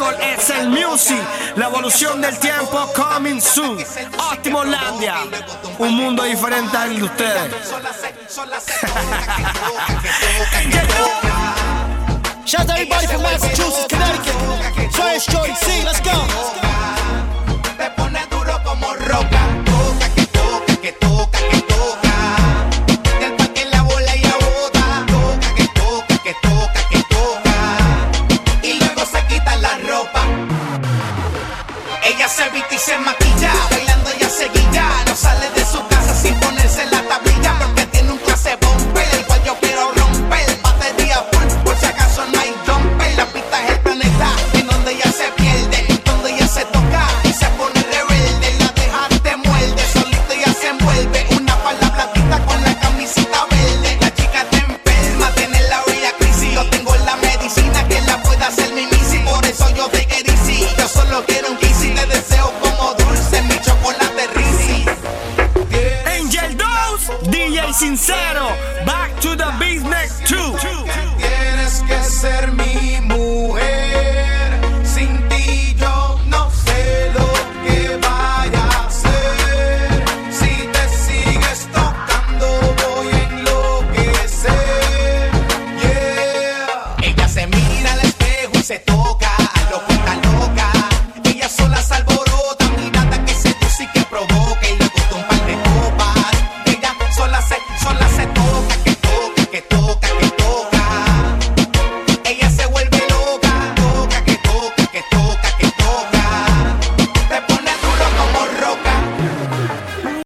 Record es el music, la evolución del tiempo coming soon. Optimolandia, un mundo diferente al de ustedes. Shout out to everybody from Massachusetts, Connecticut. Trash Jordan C, let's go. Te pone duro como roca. Toca, que toca, que toca, que toca. Del parque la bola y la bota. Toca, que toca, que toca, que toca. Y luego se quita la ropa. Ella se viste y se maquilla. Bailando ella seguilla. No sale de